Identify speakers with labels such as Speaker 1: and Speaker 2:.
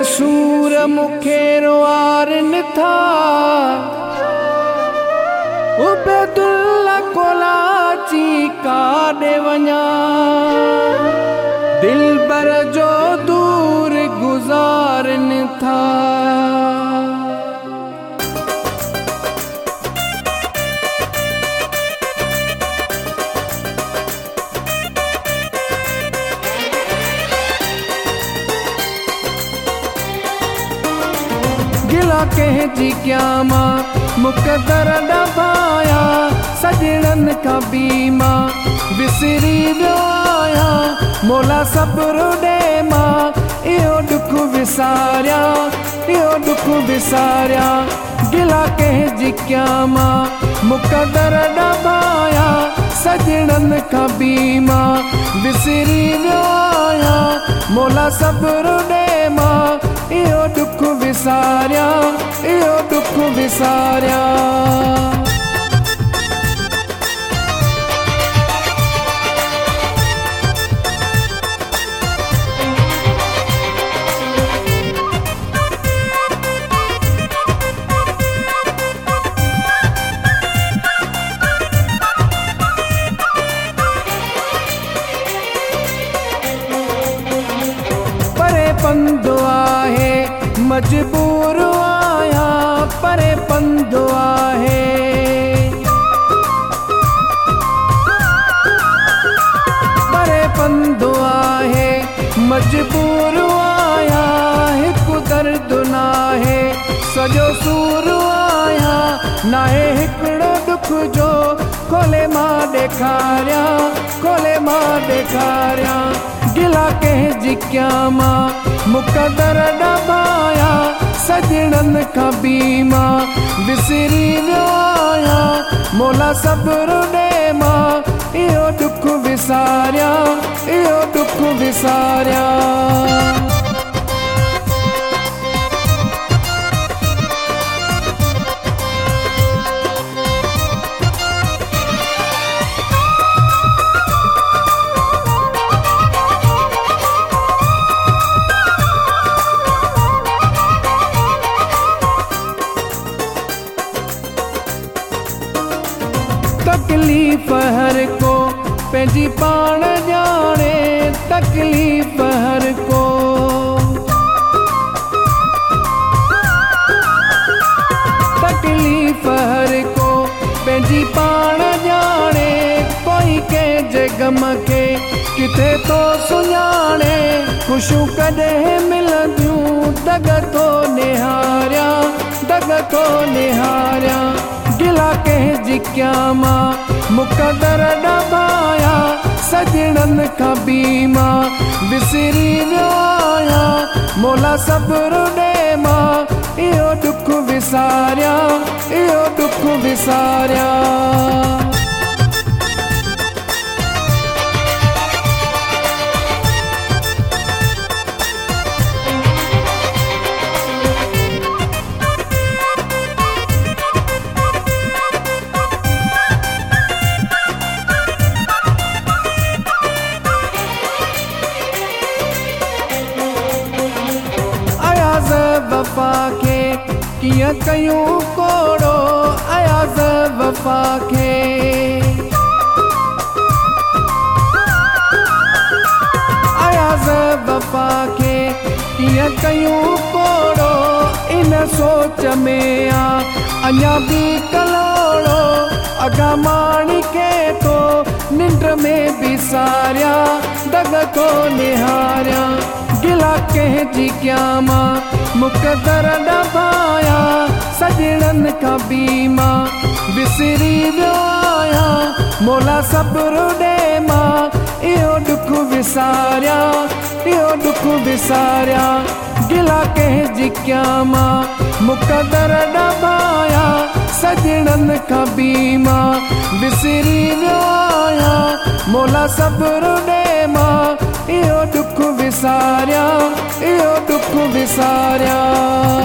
Speaker 1: सूर मूंखे रुआरनि था उबैदुल्ला कोलाची काॾे वञा दिलबर जो दूर गुज़ारनि था गिला कंहिंजी क्यामा मुक़दर ॾबाया सजणनि खां बीमा विसरी वियो आहियां मोला सब्र ॾे मां इहो दुख विसारिया इहो दुख विसारिया गिला कंहिंजी क्यामा मुक़दर ॾबाया सजणनि खां बीमा विसरी वियो आहियां मोला सब्र ॾे मां इहो दुख विसारिया इहो दुख विसारिया परे पंधु आहे मजबूर आहियां परे पंधु आहे परे पंधु आहे मजबूर आहियां हिकु दर्द नाहे सॼो सूर आहियां नाहे हिकिड़ो दुख जो खोले मां ॾेखारियां खोले मां ॾेखारियां गिला कंहिंजी क्यामा मुक़दर ॾबाया सजणनि खां बीमा विसरी वियो आहियां मोला सब्र ॾे मां इहो दुख विसारिया इहो दुख विसारिया तकलीफ़ हर को पंहिंजी पाण ॼाणे तकलीफ़ हर को तकलीफ़ हर को पंहिंजी पाण ॼाणे कोई कंहिंजे गम खे किथे थो सुञाणे ख़ुशियूं कॾहिं मिलंदियूं दग थो निहारिया दग थो निहारिया गिला कंहिंजी क्यामा मुक़दर ॾबाया सजणनि खां बीमा विसरी वियो आहियां मोला सब्र ॾे मां इहो दुख विसारिया इहो दुख विसारिया वफ़ा खे कीअं कयूं कोड़ो अयाज़ वफ़ा खे अयाज़ वफ़ा खे कीअं कयूं कोड़ो इन सोच में आ अञा बि कलोड़ो अॻा माणी खे तो निंड में बिसारिया दग थो निहारिया गिला कंहिंजी क्यामा मुक़दर ॾबाया सजणनि खां बीमा विसरी वियो आहियां मोला सब्र ॾे मां इहो दुख विसारिया इहो दुख विसारिया गिला कंहिंजी क्यामा मुक़दर ॾबाया सजणनि खां बीमा विसरी वियो आहियां मोला सब्र ॾे मां इहो दुख विसारिया इहो दुख विसारिया